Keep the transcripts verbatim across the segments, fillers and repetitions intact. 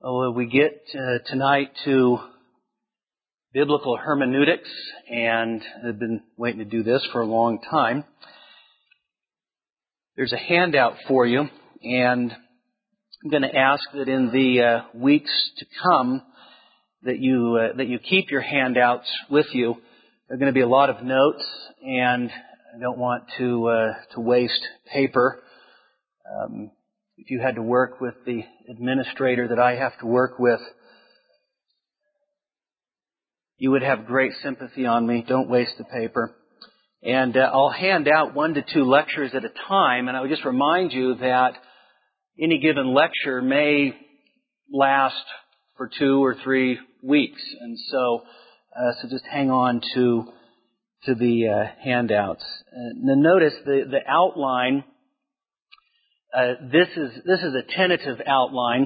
Well, we get uh, tonight to biblical hermeneutics, and I've been waiting to do this for a long time. There's a handout for you, and I'm going to ask that in the uh, weeks to come that you uh, that you keep your handouts with you. There are going to be a lot of notes, and I don't want to uh, to waste paper. Um, if you had to work with the administrator that I have to work with, you would have great sympathy on me. Don't waste the paper. And uh, I'll hand out one to two lectures at a time, and I would just remind you that any given lecture may last for two or three weeks. And so, uh, so just hang on to to the uh, handouts. Uh, now notice the, the outline. Uh, this is this is a tentative outline,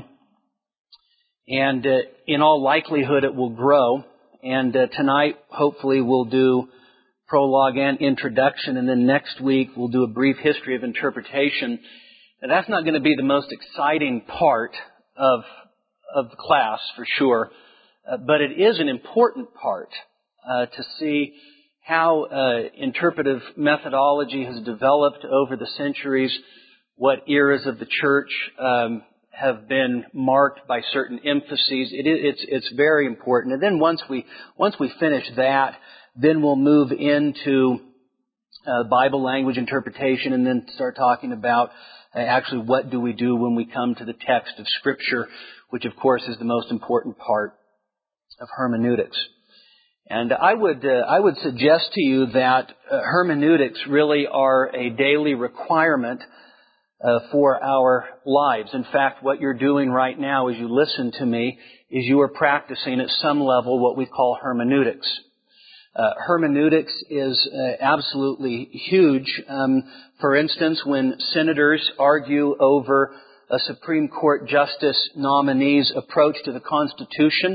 and uh, in all likelihood it will grow. And uh, tonight, hopefully, we'll do prologue and introduction, and then next week we'll do a brief history of interpretation. Now, that's not going to be the most exciting part of of the class, for sure, uh, but it is an important part uh, to see how uh, interpretive methodology has developed over the centuries, what eras of the church um, have been marked by certain emphases. It is, it's, it's very important. And then once we once we finish that, then we'll move into uh, Bible language interpretation, and then start talking about uh, actually what do we do when we come to the text of Scripture, which of course is the most important part of hermeneutics. And I would uh, I would suggest to you that uh, hermeneutics really are a daily requirement Uh, for our lives. In fact, what you're doing right now as you listen to me is you are practicing at some level what we call hermeneutics. Uh, hermeneutics is uh, absolutely huge. Um, for instance, when senators argue over a Supreme Court justice nominee's approach to the Constitution,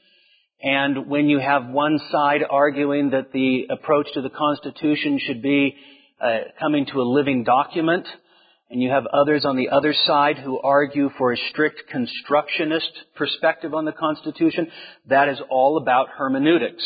and when you have one side arguing that the approach to the Constitution should be uh, coming to a living document, and you have others on the other side who argue for a strict constructionist perspective on the Constitution, that is all about hermeneutics.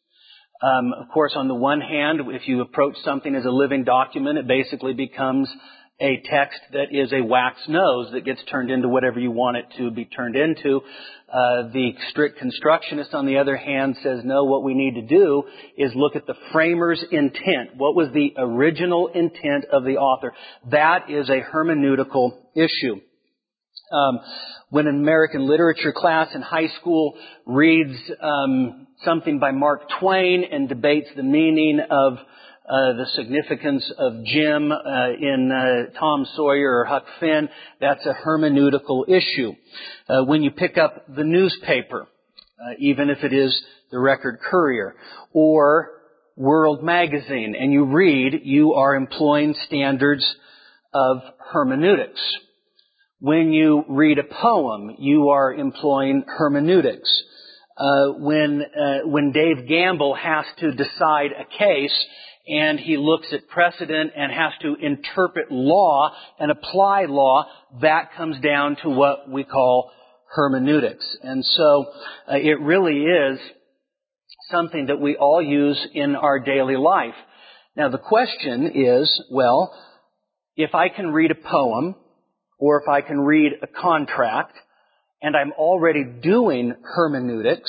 Um, of course, on the one hand, if you approach something as a living document, it basically becomes a text that is a wax nose that gets turned into whatever you want it to be turned into. Uh, the strict constructionist, on the other hand, says, no, what we need to do is look at the framer's intent. What was the original intent of the author? That is a hermeneutical issue. Um, when an American literature class in high school reads um, something by Mark Twain and debates the meaning of Uh, the significance of Jim uh, in uh, Tom Sawyer or Huck Finn, that's a hermeneutical issue. Uh, when you pick up the newspaper, uh, even if it is the Record Courier, or World Magazine, and you read, you are employing standards of hermeneutics. When you read a poem, you are employing hermeneutics. Uh, when uh, when Dave Gamble has to decide a case, and he looks at precedent and has to interpret law and apply law, that comes down to what we call hermeneutics. And so uh, it really is something that we all use in our daily life. Now the question is, well, if I can read a poem, or if I can read a contract, and I'm already doing hermeneutics,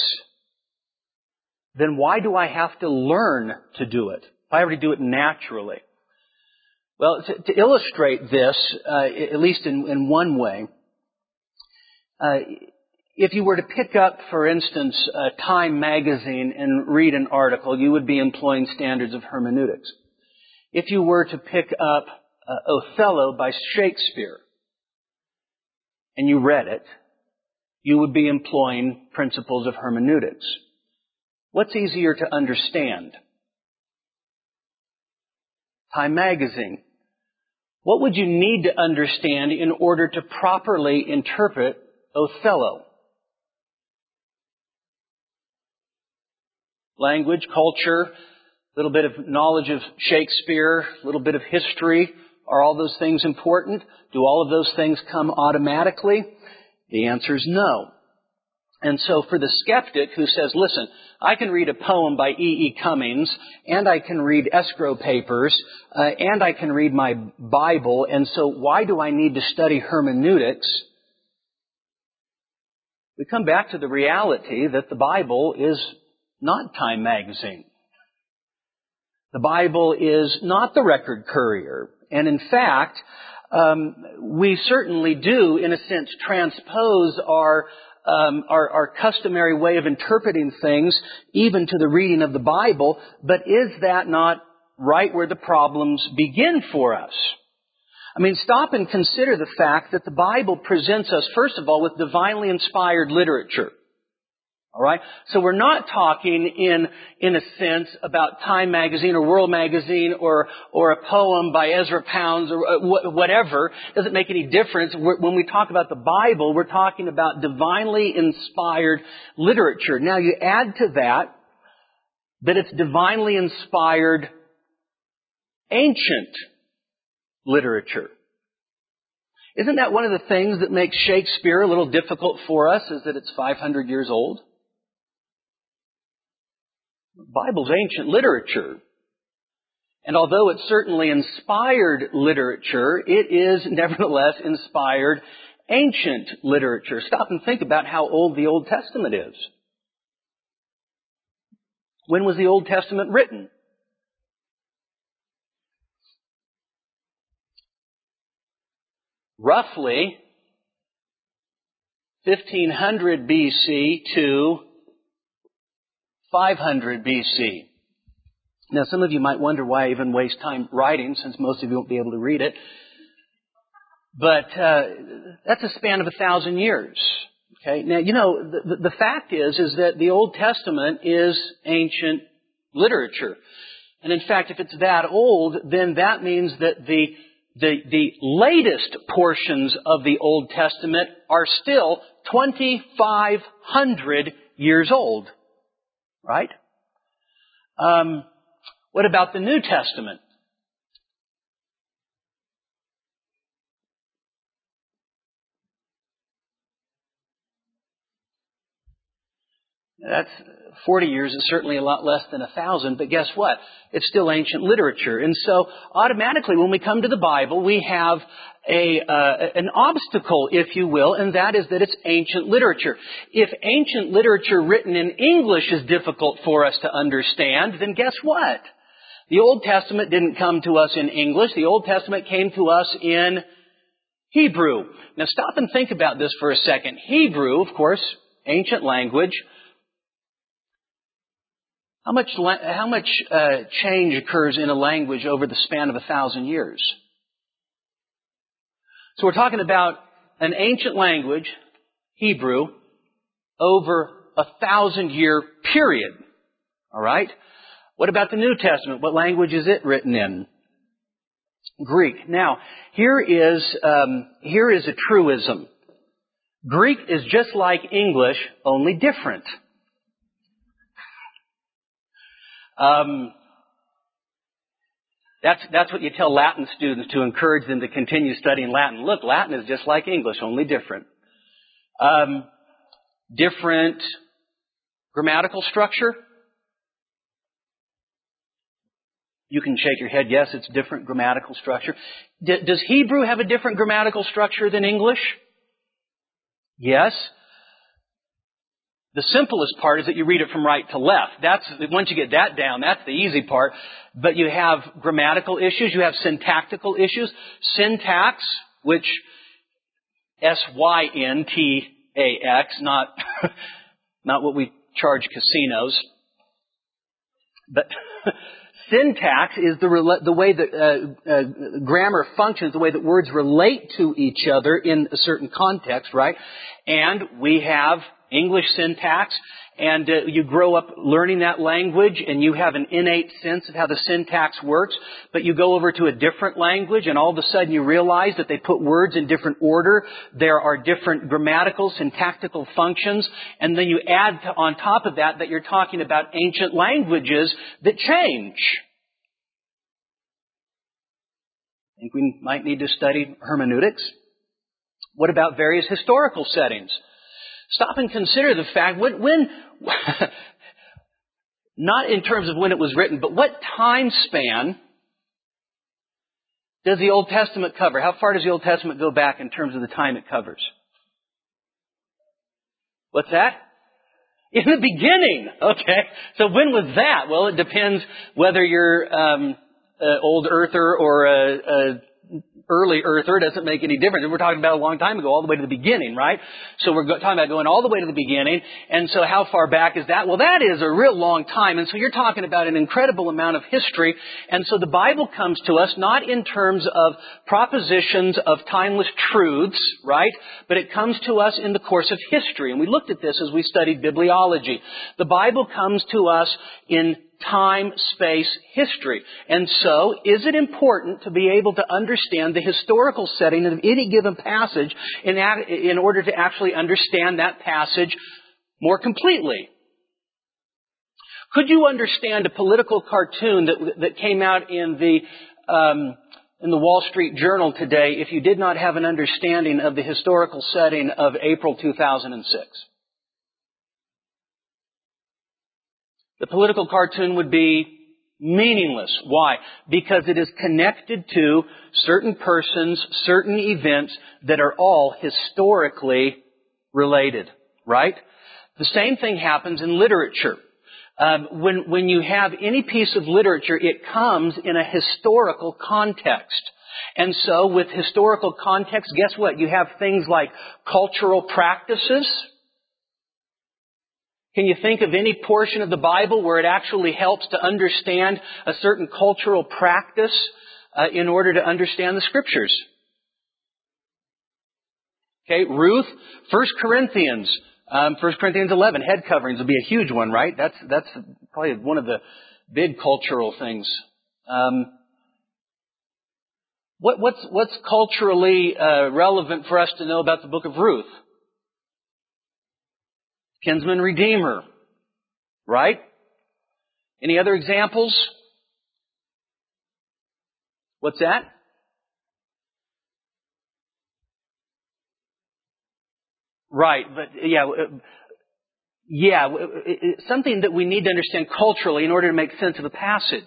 then why do I have to learn to do it? I already do it naturally. Well, to, to illustrate this, uh, at least in, in one way, uh, if you were to pick up, for instance, uh, Time magazine and read an article, you would be employing standards of hermeneutics. If you were to pick up uh, Othello by Shakespeare and you read it, you would be employing principles of hermeneutics. What's easier to understand? Time magazine. What would you need to understand in order to properly interpret Othello? Language, culture, a little bit of knowledge of Shakespeare, a little bit of history. Are all those things important? Do all of those things come automatically? The answer is no. And so for the skeptic who says, listen, I can read a poem by E E. Cummings, and I can read escrow papers, uh, and I can read my Bible, and so why do I need to study hermeneutics? We come back to the reality that the Bible is not Time magazine. The Bible is not the Record Courier. And in fact, um, we certainly do, in a sense, transpose our Um, our, our customary way of interpreting things even to the reading of the Bible, but is that not right where the problems begin for us? I mean, stop and consider the fact that the Bible presents us, first of all, with divinely inspired literature. All right? So we're not talking in, in a sense about Time magazine or World magazine or, or a poem by Ezra Pounds or whatever. It doesn't make any difference. When we talk about the Bible, we're talking about divinely inspired literature. Now you add to that that it's divinely inspired ancient literature. Isn't that one of the things that makes Shakespeare a little difficult for us, is that it's five hundred years old? The Bible's ancient literature. And although it's certainly inspired literature, it is nevertheless inspired ancient literature. Stop and think about how old the Old Testament is. When was the Old Testament written? Roughly fifteen hundred B C to five hundred B C. Now, some of you might wonder why I even waste time writing, since most of you won't be able to read it. But uh, that's a span of a thousand years. Okay. Now, you know, the, the fact is, is that the Old Testament is ancient literature, and in fact, if it's that old, then that means that the the the latest portions of the Old Testament are still twenty-five hundred years old. Right? Um, what about the New Testament? That's forty years is certainly a lot less than a thousand, but guess what? It's still ancient literature. And so automatically when we come to the Bible, we have a uh, an obstacle, if you will, and that is that it's ancient literature. If ancient literature written in English is difficult for us to understand, then guess what? The Old Testament didn't come to us in English. The Old Testament came to us in Hebrew. Now stop and think about this for a second. Hebrew, of course, ancient language. How much how much uh, change occurs in a language over the span of a thousand years? So we're talking about an ancient language, Hebrew, over a thousand year period. All right? What about the New Testament? What language is it written in? Greek. Now, here is um, here is a truism. Greek is just like English, only different. Um, that's that's what you tell Latin students to encourage them to continue studying Latin. Look, Latin is just like English, only different. Um, different grammatical structure. You can shake your head. Yes, it's different grammatical structure. D- does Hebrew have a different grammatical structure than English? Yes. The simplest part is that you read it from right to left. That's, once you get that down, that's the easy part. But you have grammatical issues, you have syntactical issues. Syntax, which S Y N T A X, not, not what we charge casinos. But syntax is the, the way that uh, uh, grammar functions, the way that words relate to each other in a certain context, right? And we have English syntax, and uh, you grow up learning that language, and you have an innate sense of how the syntax works, but you go over to a different language, and all of a sudden you realize that they put words in different order. There are different grammatical, syntactical functions, and then you add to, on top of that that you're talking about ancient languages that change. I think we might need to study hermeneutics. What about various historical settings? Stop and consider the fact, when, when not in terms of when it was written, but what time span does the Old Testament cover? How far does the Old Testament go back in terms of the time it covers? What's that? In the beginning. Okay. So when was that? Well, it depends whether you're um, an old earther or a, a early earther. It doesn't make any difference. We're talking about a long time ago, all the way to the beginning, right? So we're talking about going all the way to the beginning. And so how far back is that? Well, that is a real long time. And so you're talking about an incredible amount of history. And so the Bible comes to us not in terms of propositions of timeless truths, right? But it comes to us in the course of history. And we looked at this as we studied bibliology. The Bible comes to us in time, space, history. And so, is it important to be able to understand the historical setting of any given passage in, in order to actually understand that passage more completely? Could you understand a political cartoon that, that came out in the um, in the Wall Street Journal today if you did not have an understanding of the historical setting of April two thousand six? The political cartoon would be meaningless. Why? Because it is connected to certain persons, certain events that are all historically related, right? The same thing happens in literature. Um, when, when you have any piece of literature, it comes in a historical context. And so with historical context, guess what? You have things like cultural practices. Can you think of any portion of the Bible where it actually helps to understand a certain cultural practice uh, in order to understand the Scriptures? Okay, Ruth, First Corinthians, um, First Corinthians eleven, head coverings will be a huge one, right? That's that's probably one of the big cultural things. Um, what, what's what's culturally uh, relevant for us to know about the book of Ruth? Kinsman Redeemer, right? Any other examples? What's that? Right, but yeah, yeah, something that we need to understand culturally in order to make sense of a passage.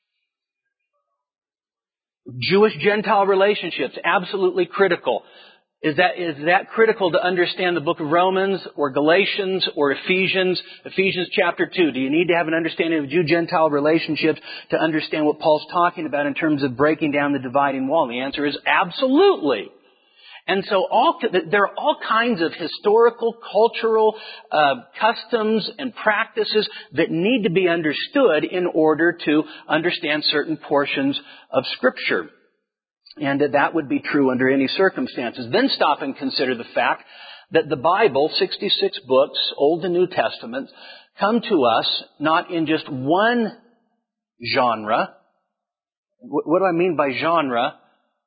Jewish-Gentile relationships, absolutely critical. Is that, is that critical to understand the book of Romans or Galatians or Ephesians? Ephesians chapter two. Do you need to have an understanding of Jew-Gentile relationships to understand what Paul's talking about in terms of breaking down the dividing wall? And the answer is absolutely. And so all, there are all kinds of historical, cultural uh, customs and practices that need to be understood in order to understand certain portions of Scripture. And that would be true under any circumstances. Then stop and consider the fact that the Bible, sixty-six books, Old and New Testament, come to us not in just one genre. What do I mean by genre?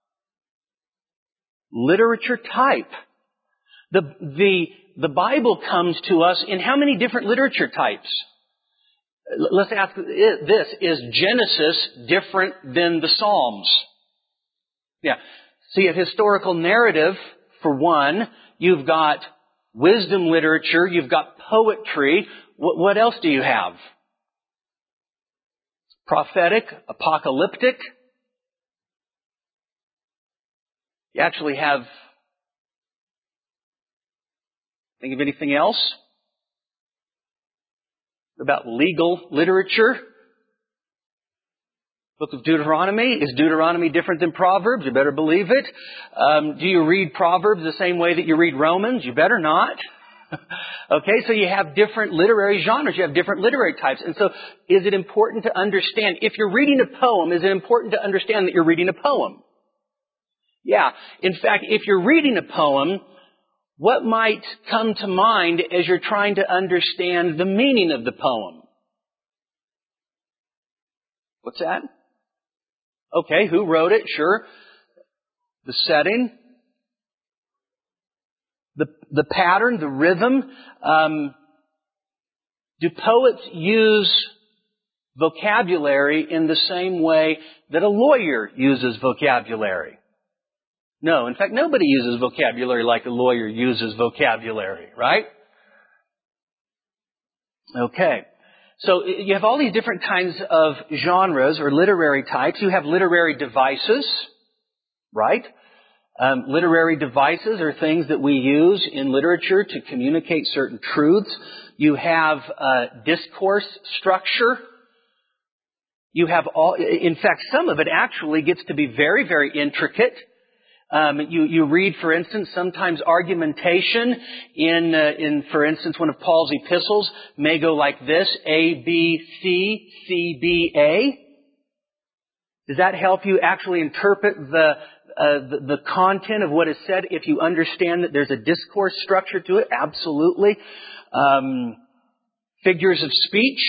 Literature type. The, the, the Bible comes to us in how many different literature types? Let's ask this. Is Genesis different than the Psalms? Yeah. See, a historical narrative, for one. You've got wisdom literature. You've got poetry. What, what else do you have? Prophetic, apocalyptic. You actually have, think of anything else about legal literature? Book of Deuteronomy. Is Deuteronomy different than Proverbs? You better believe it. Um, do you read Proverbs the same way that you read Romans? You better not. Okay, so you have different literary genres. You have different literary types. And so is it important to understand, if you're reading a poem, is it important to understand that you're reading a poem? Yeah. In fact, if you're reading a poem, what might come to mind as you're trying to understand the meaning of the poem? What's that? Okay, who wrote it? Sure. The setting. The, the pattern, the rhythm. Um, do poets use vocabulary in the same way that a lawyer uses vocabulary? No. In fact, nobody uses vocabulary like a lawyer uses vocabulary, right? Okay. So you have all these different kinds of genres or literary types. You have literary devices, right? Um, literary devices are things that we use in literature to communicate certain truths. You have uh, discourse structure. You have all, in fact, some of it actually gets to be very, very intricate. Um, you, you read, for instance, sometimes argumentation in, uh, in, for instance, one of Paul's epistles may go like this: A, B, C, C, B, A. Does that help you actually interpret the, uh, the, the content of what is said if you understand that there's a discourse structure to it? Absolutely. Um, figures of speech.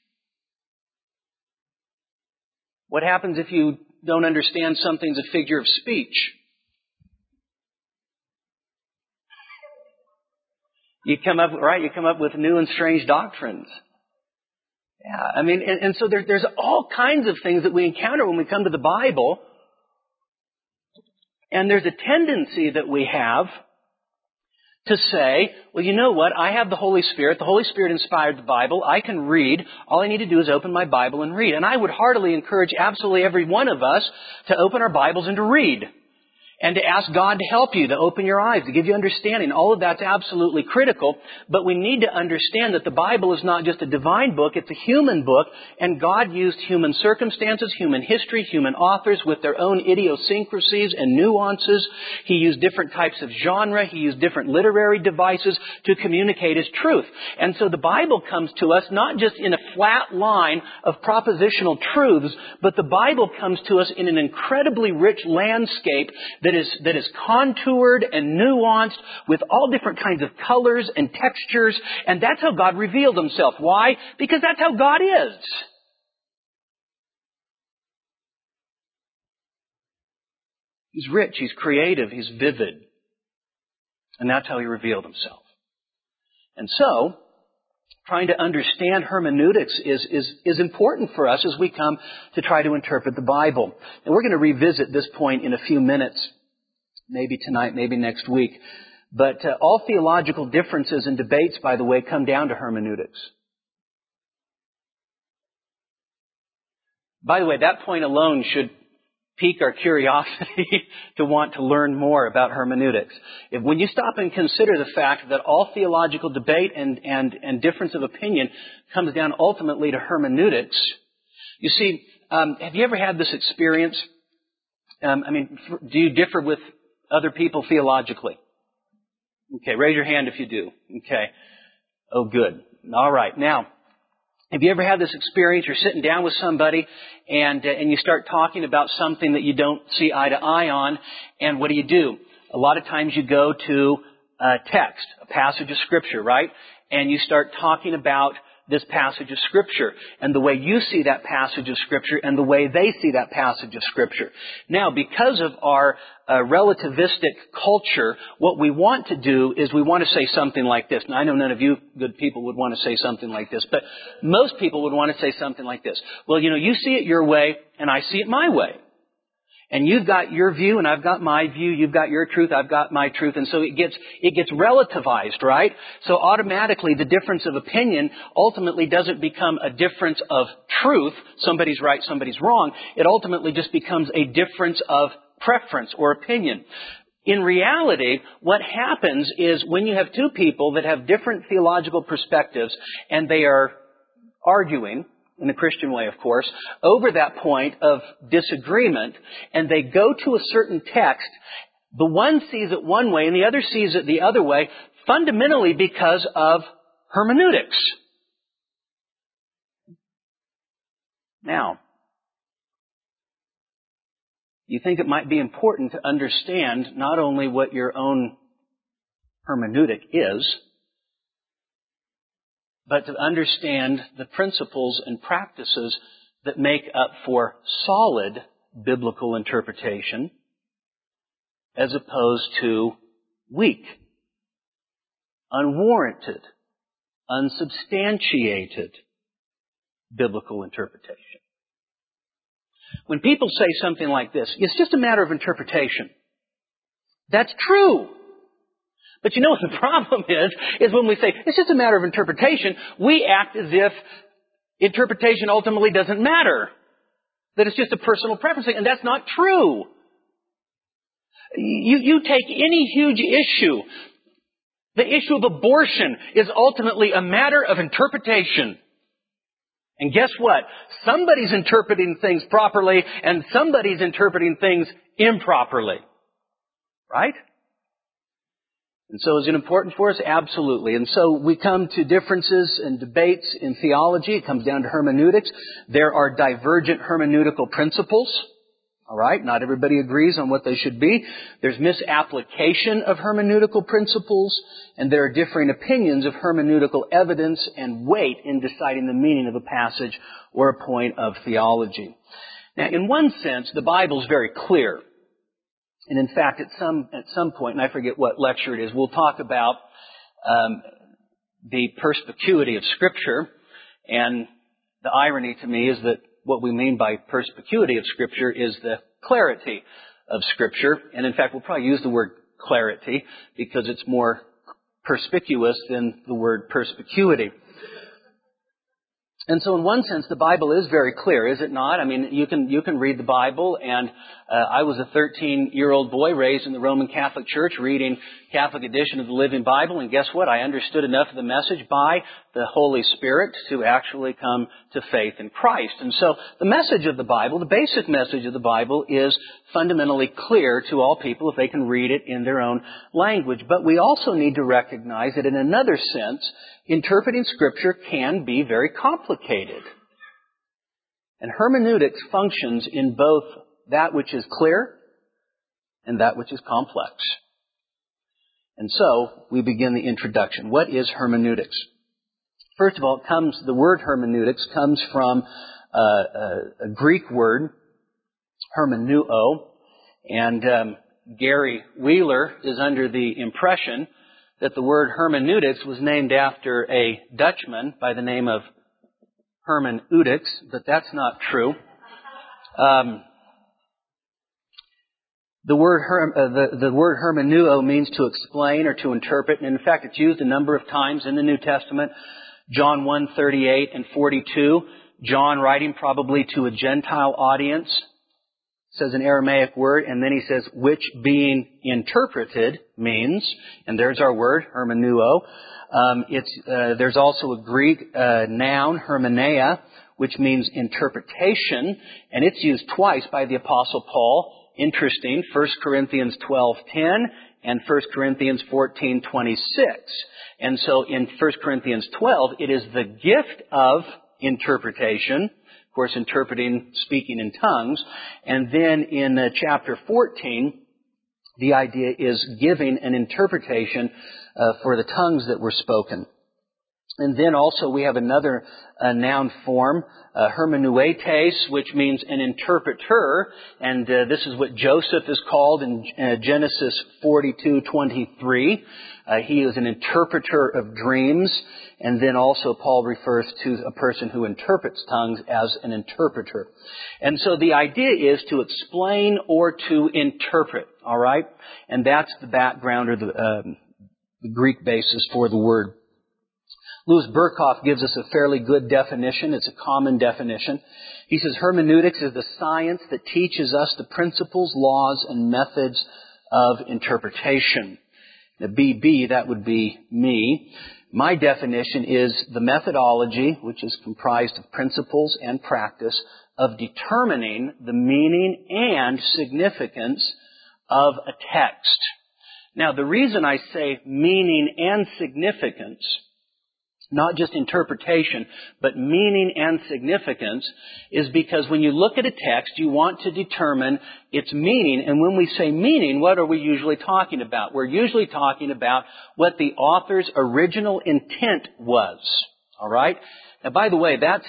What happens if you don't understand something's a figure of speech? You come up, right, you come up with new and strange doctrines. Yeah, I mean, and, and so there, there's all kinds of things that we encounter when we come to the Bible. And there's a tendency that we have to say, well, you know what? I have the Holy Spirit. The Holy Spirit inspired the Bible. I can read. All I need to do is open my Bible and read. And I would heartily encourage absolutely every one of us to open our Bibles and to read. And to ask God to help you, to open your eyes, to give you understanding. All of that's absolutely critical. But we need to understand that the Bible is not just a divine book, it's a human book. And God used human circumstances, human history, human authors with their own idiosyncrasies and nuances. He used different types of genre. He used different literary devices to communicate His truth. And so the Bible comes to us not just in a flat line of propositional truths, but the Bible comes to us in an incredibly rich landscape that is, that is contoured and nuanced with all different kinds of colors and textures. And that's how God revealed Himself. Why? Because that's how God is. He's rich, He's creative, He's vivid. And that's how He revealed Himself. And so, trying to understand hermeneutics is, is, is important for us as we come to try to interpret the Bible. And we're going to revisit this point in a few minutes. Maybe tonight, maybe next week. But uh, all theological differences and debates, by the way, come down to hermeneutics. By the way, that point alone should pique our curiosity to want to learn more about hermeneutics. If when you stop and consider the fact that all theological debate and, and, and difference of opinion comes down ultimately to hermeneutics, you see, um, have you ever had this experience? Um, I mean, do you differ with other people theologically? Okay, raise your hand if you do. Okay. Oh, good. All right. Now, have you ever had this experience? You're sitting down with somebody and uh, and you start talking about something that you don't see eye to eye on, and what do you do? A lot of times you go to a text, a passage of Scripture, right? And you start talking about this passage of Scripture and the way you see that passage of Scripture and the way they see that passage of Scripture. Now, because of our uh, relativistic culture, what we want to do is we want to say something like this. Now, I know none of you good people would want to say something like this, but most people would want to say something like this. Well, you know, you see it your way and I see it my way. And you've got your view and I've got my view. You've got your truth, I've got my truth. And so it gets, it gets relativized, right? So automatically the difference of opinion ultimately doesn't become a difference of truth. Somebody's right, somebody's wrong. It ultimately just becomes a difference of preference or opinion. In reality, what happens is when you have two people that have different theological perspectives and they are arguing, in the Christian way, of course, over that point of disagreement, and they go to a certain text, the one sees it one way and the other sees it the other way, fundamentally because of hermeneutics. Now, you think it might be important to understand not only what your own hermeneutic is, but to understand the principles and practices that make up for solid biblical interpretation as opposed to weak, unwarranted, unsubstantiated biblical interpretation. When people say something like this, it's just a matter of interpretation. That's true. But you know what the problem is, is when we say, it's just a matter of interpretation, we act as if interpretation ultimately doesn't matter. That it's just a personal preference thing, and that's not true. You, you take any huge issue. The issue of abortion is ultimately a matter of interpretation. And guess what? Somebody's interpreting things properly and somebody's interpreting things improperly. Right? And so is it important for us? Absolutely. And so we come to differences and debates in theology. It comes down to hermeneutics. There are divergent hermeneutical principles. All right? Not everybody agrees on what they should be. There's misapplication of hermeneutical principles, and there are differing opinions of hermeneutical evidence and weight in deciding the meaning of a passage or a point of theology. Now, in one sense, the Bible is very clear. And in fact, at some at some point, and I forget what lecture it is, we'll talk about um, the perspicuity of Scripture. And the irony to me is that what we mean by perspicuity of Scripture is the clarity of Scripture. And in fact, we'll probably use the word clarity because it's more perspicuous than the word perspicuity. And so in one sense, the Bible is very clear, is it not? I mean, you can you can read the Bible, and uh, I was a thirteen-year-old boy raised in the Roman Catholic Church reading Catholic edition of the Living Bible, and guess what? I understood enough of the message by the Holy Spirit to actually come to faith in Christ. And so the message of the Bible, the basic message of the Bible, is fundamentally clear to all people if they can read it in their own language. But we also need to recognize that in another sense, interpreting Scripture can be very complicated. And hermeneutics functions in both that which is clear and that which is complex. And so, we begin the introduction. What is hermeneutics? First of all, it comes, the word hermeneutics comes from uh, a, a Greek word, hermeneuo, and um, Gary Wheeler is under the impression that the word hermeneutics was named after a Dutchman by the name of Herman Udix, but that's not true. Um, the word her, uh, the, the word hermeneuo means to explain or to interpret, and in fact, it's used a number of times in the New Testament. John one thirty-eight and forty-two. John writing probably to a Gentile audience says an Aramaic word, and then he says, which being interpreted means, and there's our word, hermeneuo. Um, it's, uh, there's also a Greek uh, noun, hermeneia, which means interpretation, and it's used twice by the Apostle Paul. Interesting, First Corinthians twelve ten and First Corinthians fourteen twenty-six. And so in First Corinthians twelve, it is the gift of interpretation. Of course, interpreting, speaking in tongues. And then in uh, chapter fourteen, the idea is giving an interpretation uh, for the tongues that were spoken. And then also we have another uh, noun form, uh, hermeneuetes, which means an interpreter. And uh, this is what Joseph is called in uh, Genesis forty-two twenty-three. Uh, he is an interpreter of dreams. And then also Paul refers to a person who interprets tongues as an interpreter. And so the idea is to explain or to interpret, all right? And that's the background or the, um, the Greek basis for the word. Louis Berkhoff gives us a fairly good definition. It's a common definition. He says, hermeneutics is the science that teaches us the principles, laws, and methods of interpretation. The B B, that would be me. My definition is the methodology, which is comprised of principles and practice, of determining the meaning and significance of a text. Now, the reason I say meaning and significance, not just interpretation, but meaning and significance, is because when you look at a text, you want to determine its meaning. And when we say meaning, what are we usually talking about? We're usually talking about what the author's original intent was. All right? Now, by the way, that's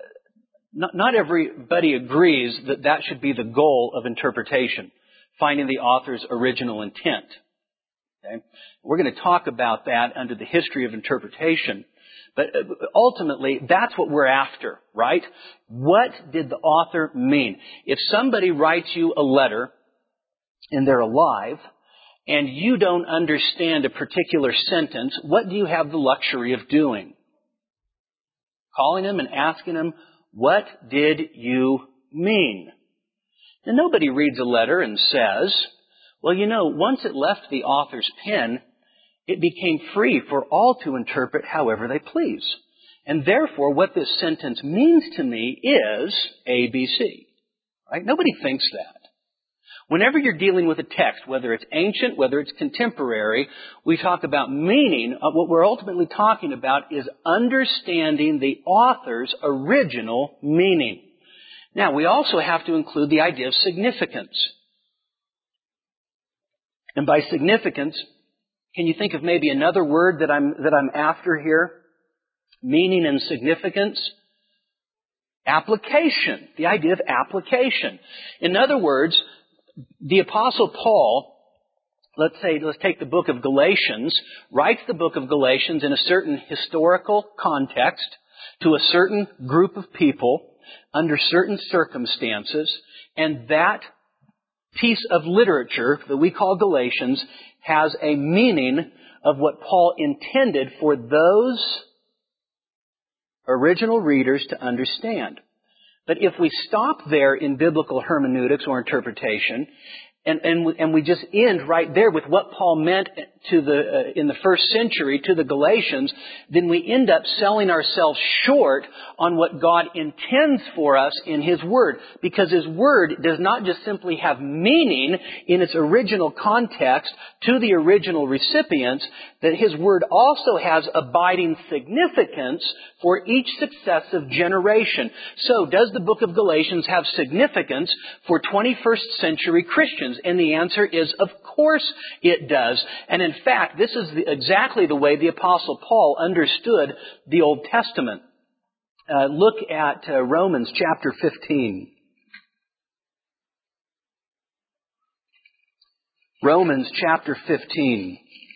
not, not everybody agrees that that should be the goal of interpretation, finding the author's original intent. Okay? We're going to talk about that under the history of interpretation. But ultimately, that's what we're after, right? What did the author mean? If somebody writes you a letter and they're alive and you don't understand a particular sentence, what do you have the luxury of doing? Calling him and asking him, what did you mean? And nobody reads a letter and says, well, you know, once it left the author's pen, it became free for all to interpret however they please. And therefore, what this sentence means to me is A B C. Right? Nobody thinks that. Whenever you're dealing with a text, whether it's ancient, whether it's contemporary, we talk about meaning. What we're ultimately talking about is understanding the author's original meaning. Now, we also have to include the idea of significance. And by significance, can you think of maybe another word that I'm, that I'm after here? Meaning and significance? Application. The idea of application. In other words, the Apostle Paul, let's say, let's take the book of Galatians, writes the book of Galatians in a certain historical context to a certain group of people under certain circumstances, and that piece of literature that we call Galatians has a meaning of what Paul intended for those original readers to understand. But if we stop there in biblical hermeneutics or interpretation, and, and, and we just end right there with what Paul meant to the, uh, in the first century to the Galatians, then we end up selling ourselves short on what God intends for us in His Word. Because His Word does not just simply have meaning in its original context to the original recipients, that His Word also has abiding significance for each successive generation. So, does the book of Galatians have significance for twenty-first century Christians? And the answer is, of course it does. And in fact, this is the, exactly the way the Apostle Paul understood the Old Testament. Uh, look at uh, Romans chapter fifteen. Romans chapter fifteen.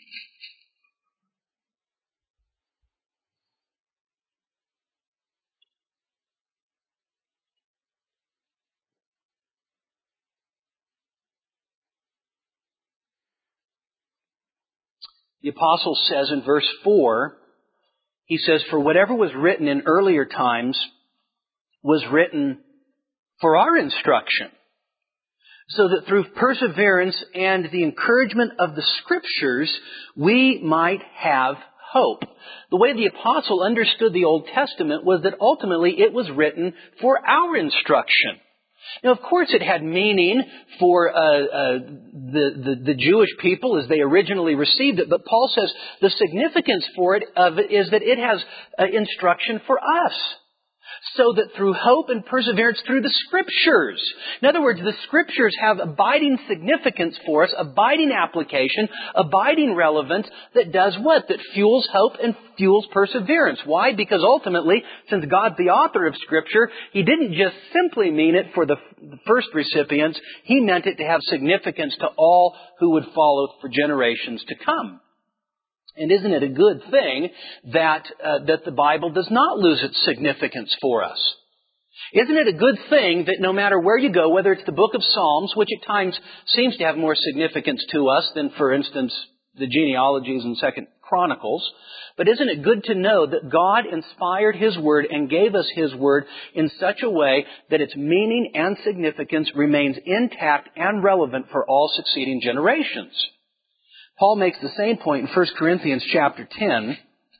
The apostle says in verse four, he says, for whatever was written in earlier times was written for our instruction, so that through perseverance and the encouragement of the Scriptures, we might have hope. The way the apostle understood the Old Testament was that ultimately it was written for our instruction. Now, of course, it had meaning for uh, uh, the, the the Jewish people as they originally received it, but Paul says the significance for it of it is that it has uh, instruction for us, so that through hope and perseverance through the Scriptures. In other words, the Scriptures have abiding significance for us, abiding application, abiding relevance that does what? That fuels hope and fuels perseverance. Why? Because ultimately, since God's the author of Scripture, He didn't just simply mean it for the first recipients. He meant it to have significance to all who would follow for generations to come. And isn't it a good thing that uh, that the Bible does not lose its significance for us? Isn't it a good thing that no matter where you go, whether it's the book of Psalms, which at times seems to have more significance to us than, for instance, the genealogies in Second Chronicles, but isn't it good to know that God inspired His Word and gave us His Word in such a way that its meaning and significance remains intact and relevant for all succeeding generations? Paul makes the same point in First Corinthians chapter ten.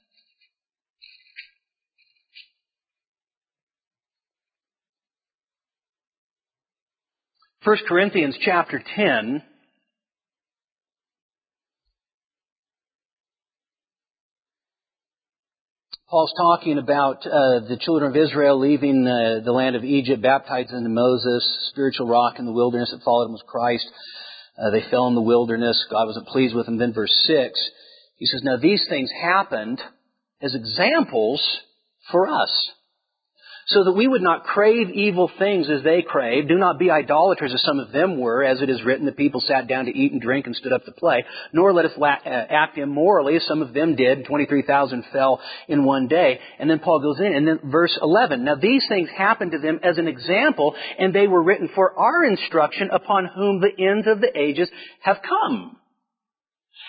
First Corinthians chapter ten. Paul's talking about uh, the children of Israel leaving uh, the land of Egypt, baptized into Moses, spiritual rock in the wilderness that followed them was Christ. Uh, they fell in the wilderness. God wasn't pleased with them. Then verse six, he says, now these things happened as examples for us, so that we would not crave evil things as they craved. Do not be idolaters as some of them were, as it is written, the people sat down to eat and drink and stood up to play. Nor let us la- uh, act immorally as some of them did. twenty-three thousand fell in one day. And then Paul goes in, and then verse eleven. Now these things happened to them as an example, and they were written for our instruction, upon whom the ends of the ages have come.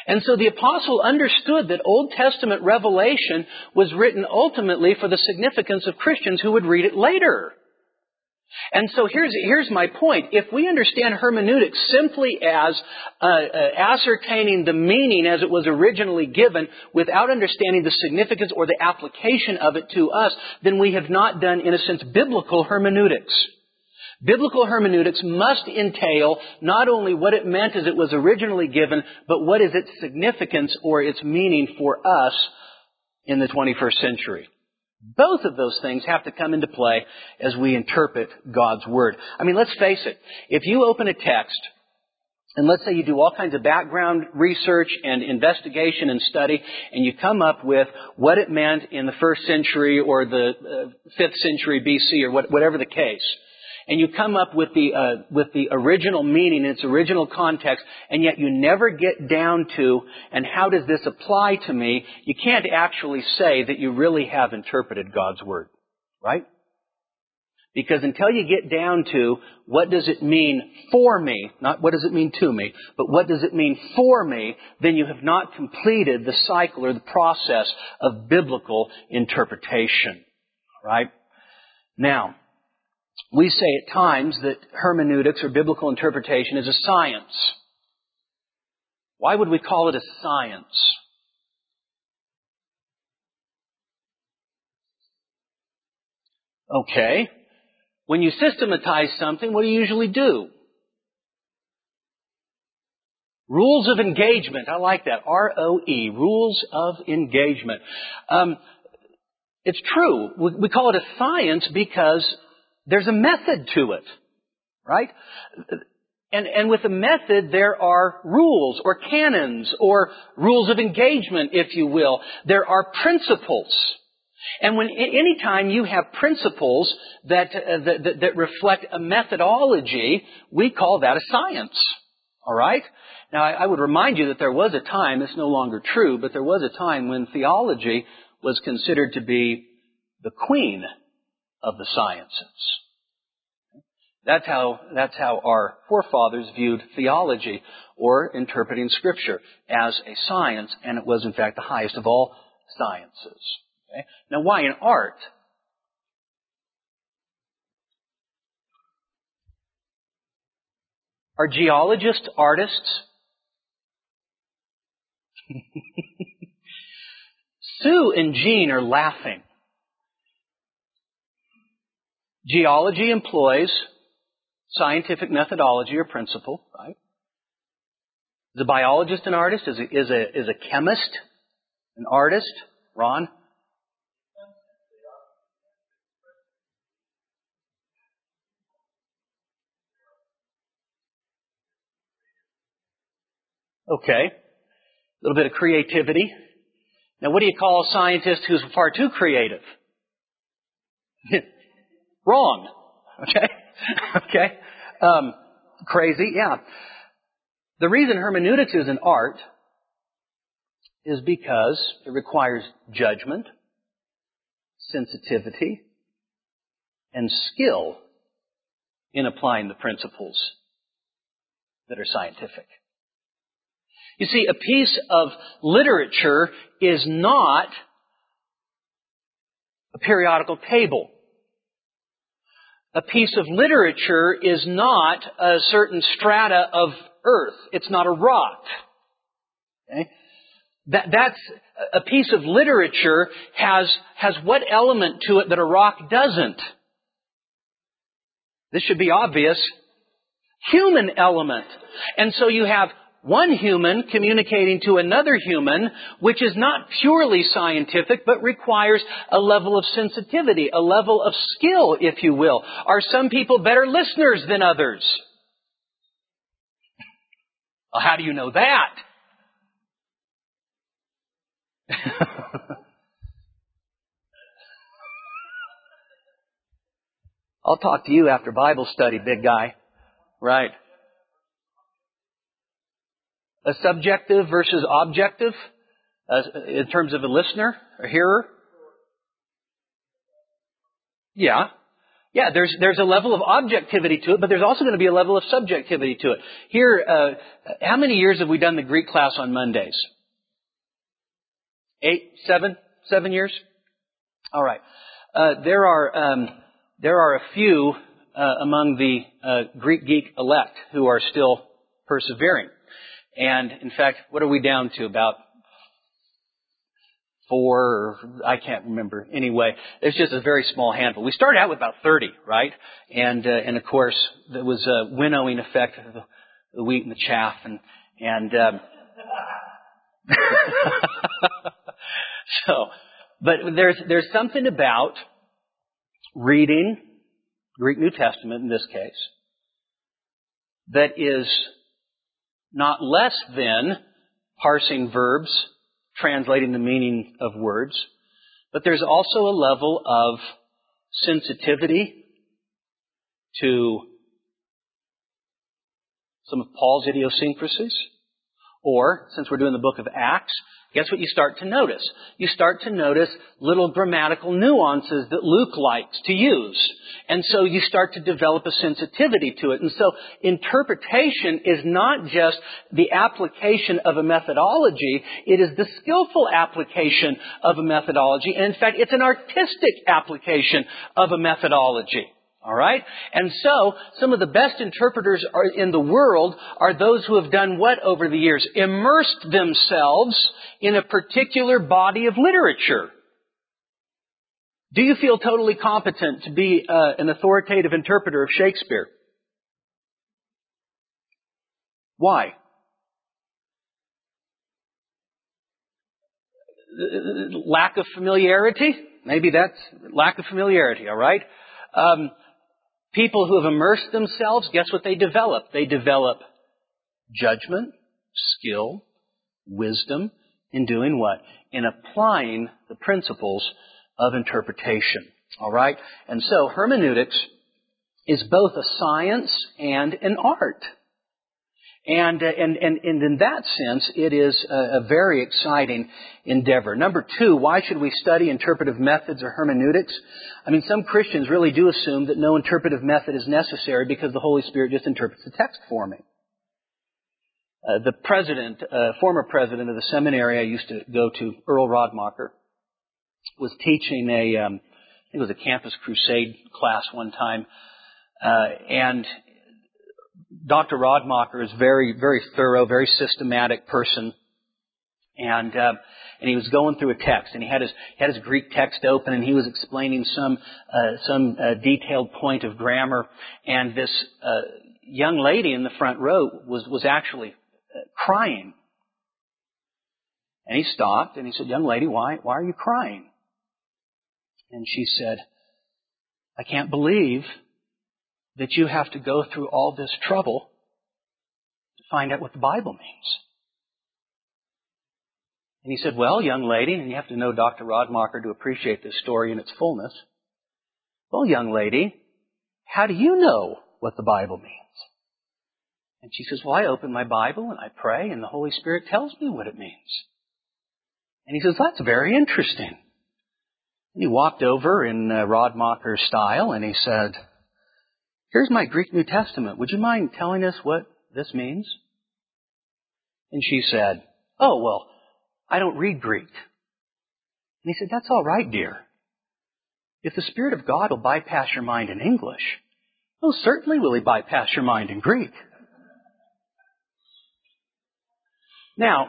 And so the apostle understood that Old Testament revelation was written ultimately for the significance of Christians who would read it later. And so here's, here's my point. If we understand hermeneutics simply as uh, uh, ascertaining the meaning as it was originally given without understanding the significance or the application of it to us, then we have not done, in a sense, biblical hermeneutics. Biblical hermeneutics must entail not only what it meant as it was originally given, but what is its significance or its meaning for us in the twenty-first century. Both of those things have to come into play as we interpret God's Word. I mean, let's face it. If you open a text, and let's say you do all kinds of background research and investigation and study, and you come up with what it meant in the first century or the uh, fifth century B C or what, whatever the case, and you come up with the uh, with the original meaning, its original context, and yet you never get down to, and how does this apply to me? You can't actually say that you really have interpreted God's Word, right? Because until you get down to what does it mean for me, not what does it mean to me, but what does it mean for me, then you have not completed the cycle or the process of biblical interpretation, right? Now, we say at times that hermeneutics or biblical interpretation is a science. Why would we call it a science? Okay. When you systematize something, what do you usually do? Rules of engagement. I like that. R O E. Rules of engagement. Um, it's true. We, we call it a science because there's a method to it, right? And, and with a method, there are rules or canons or rules of engagement, if you will. There are principles. And when any time you have principles that, uh, that that reflect a methodology, we call that a science. All right? Now, I, I would remind you that there was a time, it's no longer true, but there was a time when theology was considered to be the queen of the sciences. That's how, that's how our forefathers viewed theology or interpreting Scripture, as a science, and it was in fact the highest of all sciences. Okay? Now, why in art? Are geologists artists? Sue and Jean are laughing. Geology employs scientific methodology or principle, right? Is a biologist an artist? Is a, is a, is a chemist an artist? Ron? Okay. A little bit of creativity. Now, what do you call a scientist who's far too creative? Wrong. Okay? Okay? Um, crazy, yeah. The reason hermeneutics is an art is because it requires judgment, sensitivity, and skill in applying the principles that are scientific. You see, a piece of literature is not a periodical table. A piece of literature is not a certain strata of earth. It's not a rock. Okay? That, that's a piece of literature has, has what element to it that a rock doesn't? This should be obvious. Human element. And so you have one human communicating to another human, which is not purely scientific, but requires a level of sensitivity, a level of skill, if you will. Are some people better listeners than others? Well, how do you know that? I'll talk to you after Bible study, big guy. Right. A subjective versus objective uh, in terms of a listener, a hearer? Yeah. Yeah, there's there's a level of objectivity to it, but there's also going to be a level of subjectivity to it. Here, uh, how many years have we done the Greek class on Mondays? Eight, seven, seven years? All right. Uh, there are um, there are a few uh, among the uh, Greek geek elect who are still persevering. And in fact, what are we down to? About four, or I can't remember. Anyway, it's just a very small handful. We started out with about thirty, right? And uh, and of course, there was a winnowing effect of the, the wheat and the chaff, and and um, so. But there's there's something about reading Greek New Testament in this case that is not less than parsing verbs, translating the meaning of words, but there's also a level of sensitivity to some of Paul's idiosyncrasies. Or, since we're doing the book of Acts, guess what you start to notice? You start to notice little grammatical nuances that Luke likes to use. And so you start to develop a sensitivity to it. And so interpretation is not just the application of a methodology, it is the skillful application of a methodology. And in fact, it's an artistic application of a methodology. All right? And so, some of the best interpreters are in the world are those who have done what over the years? Immersed themselves in a particular body of literature. Do you feel totally competent to be uh, an authoritative interpreter of Shakespeare? Why? Lack of familiarity? Maybe that's lack of familiarity, all right? Um, People who have immersed themselves, guess what they develop? They develop judgment, skill, wisdom in doing what? In applying the principles of interpretation. All right? And so hermeneutics is both a science and an art. And, uh, and, and, and in that sense, it is a, a very exciting endeavor. Number two, why should we study interpretive methods or hermeneutics? I mean, some Christians really do assume that no interpretive method is necessary because the Holy Spirit just interprets the text for me. Uh, the president, uh, former president of the seminary I used to go to, Earl Rodmacher, was teaching a, um, I think it was a Campus Crusade class one time, uh, and Doctor Rodmacher is very, very thorough, very systematic person, and uh, and he was going through a text, and he had his he had his Greek text open, and he was explaining some uh, some uh, detailed point of grammar, and this uh, young lady in the front row was was actually uh, crying, and he stopped and he said, "Young lady, why why are you crying?" And she said, "I can't believe that you have to go through all this trouble to find out what the Bible means." And he said, "Well, young lady," and you have to know Doctor Rodmacher to appreciate this story in its fullness. "Well, young lady, how do you know what the Bible means?" And she says, "Well, I open my Bible and I pray and the Holy Spirit tells me what it means." And he says, "That's very interesting." And he walked over in uh, Rodmacher's style and he said, "Here's my Greek New Testament. Would you mind telling us what this means?" And she said, "Oh, well, I don't read Greek." And he said, "That's all right, dear. If the Spirit of God will bypass your mind in English, most certainly will He bypass your mind in Greek." Now,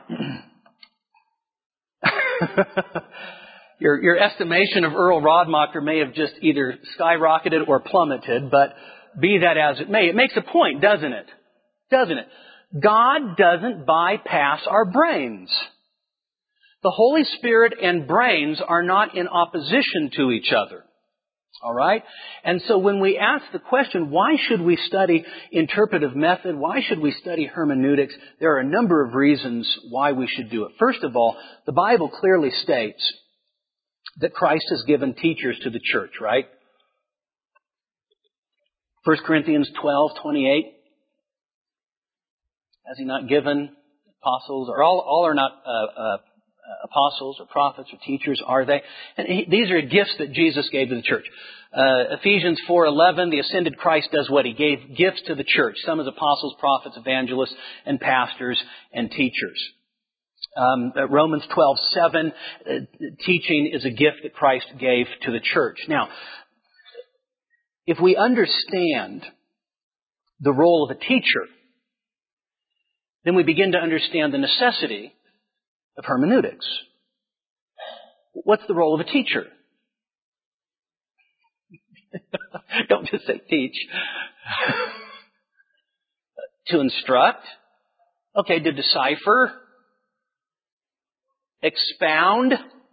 your, your estimation of Earl Rodmacher may have just either skyrocketed or plummeted, but be that as it may, it makes a point, doesn't it? Doesn't it? God doesn't bypass our brains. The Holy Spirit and brains are not in opposition to each other. All right? And so when we ask the question, why should we study interpretive method? Why should we study hermeneutics? There are a number of reasons why we should do it. First of all, the Bible clearly states that Christ has given teachers to the church, right? First Corinthians twelve twenty-eight. Has He not given apostles, or all, all are not uh, uh, apostles or prophets or teachers are they? And he, these are gifts that Jesus gave to the church. Uh, Ephesians four eleven, the ascended Christ does what? He gave gifts to the church. Some as apostles, prophets, evangelists, and pastors and teachers. Um, Romans twelve seven, uh, teaching is a gift that Christ gave to the church. Now, if we understand the role of a teacher, then we begin to understand the necessity of hermeneutics. What's the role of a teacher? Don't just say teach. To instruct. Okay, to decipher. Expound.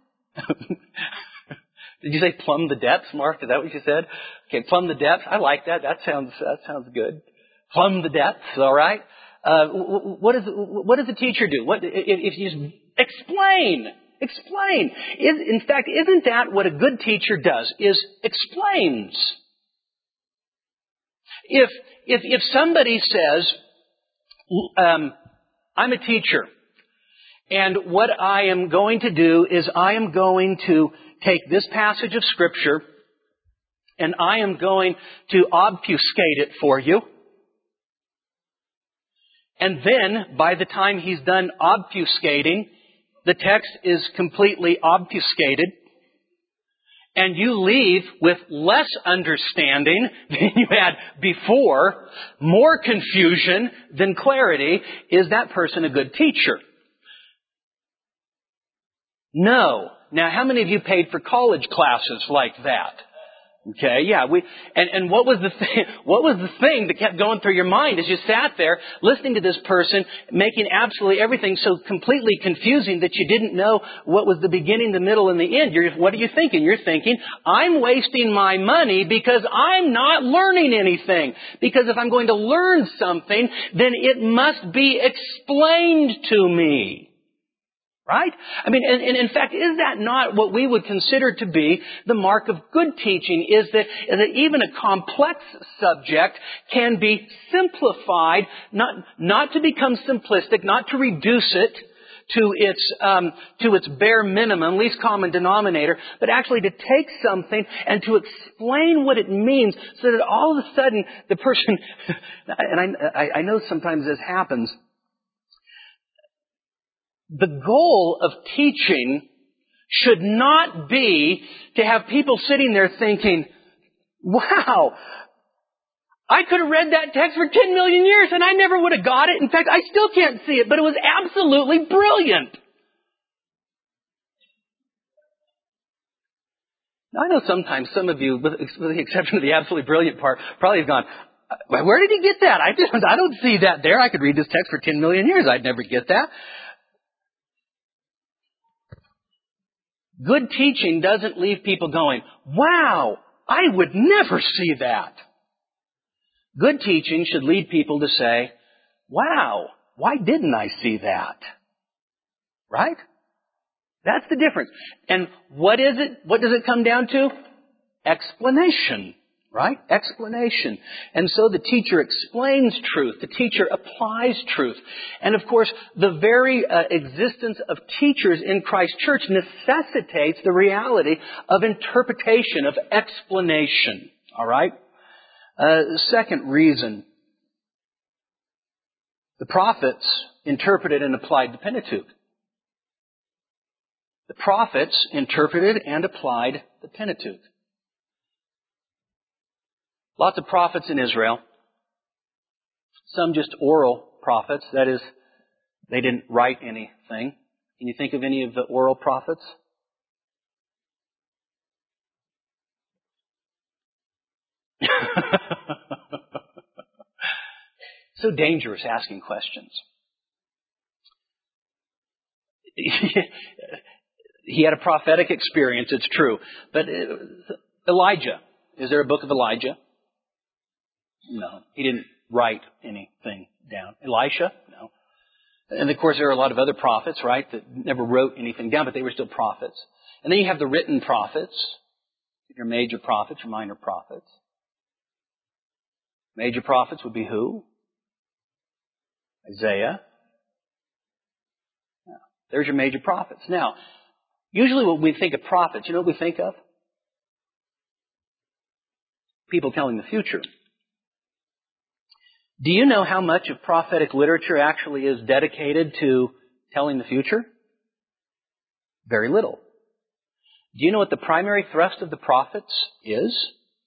Did you say plumb the depths, Mark? Is that what you said? Okay, plumb the depths. I like that. That sounds that sounds good. Plumb the depths. All right. Uh, what does what does a teacher do? What if, if you explain? Explain. Is, in fact, isn't that what a good teacher does? Is explains. If if if somebody says, um, "I'm a teacher," and what I am going to do is I am going to take this passage of Scripture and I am going to obfuscate it for you. And then, by the time he's done obfuscating, the text is completely obfuscated, and you leave with less understanding than you had before, more confusion than clarity. Is that person a good teacher? No. Now, how many of you paid for college classes like that? Okay, yeah, we, and, and what was the thing, what was the thing that kept going through your mind as you sat there listening to this person making absolutely everything so completely confusing that you didn't know what was the beginning, the middle, and the end? You're, what are you thinking? You're thinking, I'm wasting my money because I'm not learning anything. Because if I'm going to learn something, then it must be explained to me. Right? I mean, and, and in fact, is that not what we would consider to be the mark of good teaching? Is that, that even a complex subject can be simplified, not, not to become simplistic, not to reduce it to its, um, to its bare minimum, least common denominator, but actually to take something and to explain what it means so that all of a sudden the person, and I, I know sometimes this happens, the goal of teaching should not be to have people sitting there thinking, wow, I could have read that text for ten million years and I never would have got it. In fact, I still can't see it, but it was absolutely brilliant. Now, I know sometimes some of you, with the exception of the absolutely brilliant part, probably have gone, where did he get that? I, just, I don't see that there. I could read this text for ten million years. I'd never get that. Good teaching doesn't leave people going, wow, I would never see that. Good teaching should lead people to say, wow, why didn't I see that? Right? That's the difference. And what is it? What does it come down to? Explanation. Right? Explanation. And so the teacher explains truth. The teacher applies truth. And of course, the very uh, existence of teachers in Christ's church necessitates the reality of interpretation, of explanation. All right? Uh, second reason. The prophets interpreted and applied the Pentateuch. The prophets interpreted and applied the Pentateuch. Lots of prophets in Israel. Some just oral prophets. That is, they didn't write anything. Can you think of any of the oral prophets? So dangerous asking questions. He had a prophetic experience, it's true. But Elijah, is there a book of Elijah? No, he didn't write anything down. Elisha? No. And of course there are a lot of other prophets, right, that never wrote anything down, but they were still prophets. And then you have the written prophets. Your major prophets, your minor prophets. Major prophets would be who? Isaiah. Yeah. There's your major prophets. Now, usually when we think of prophets, you know what we think of? People telling the future. Do you know how much of prophetic literature actually is dedicated to telling the future? Very little. Do you know what the primary thrust of the prophets is?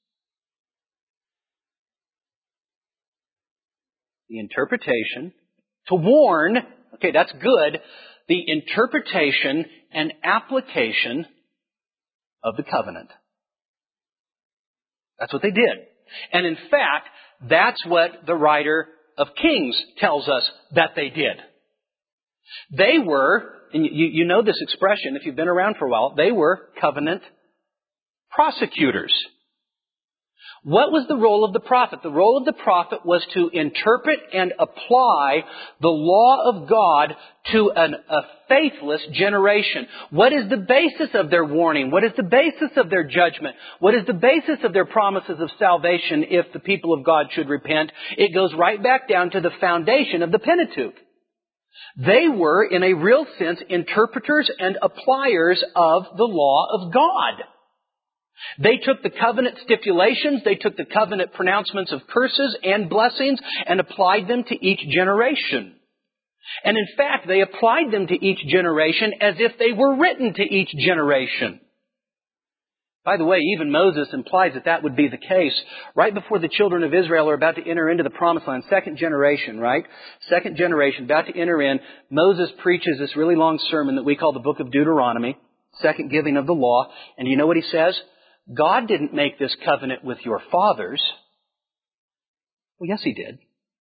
The interpretation, to warn, okay, that's good, the interpretation and application of the covenant. That's what they did. And in fact, that's what the writer of Kings tells us that they did. They were, and you, you know this expression if you've been around for a while, they were covenant prosecutors. What was the role of the prophet? The role of the prophet was to interpret and apply the law of God to an, a faithless generation. What is the basis of their warning? What is the basis of their judgment? What is the basis of their promises of salvation if the people of God should repent? It goes right back down to the foundation of the Pentateuch. They were, in a real sense, interpreters and appliers of the law of God. They took the covenant stipulations, they took the covenant pronouncements of curses and blessings and applied them to each generation. And in fact, they applied them to each generation as if they were written to each generation. By the way, even Moses implies that that would be the case. Right before the children of Israel are about to enter into the promised land, second generation, right? Second generation, about to enter in, Moses preaches this really long sermon that we call the book of Deuteronomy, second giving of the law. And you know what he says? God didn't make this covenant with your fathers. Well, yes, He did.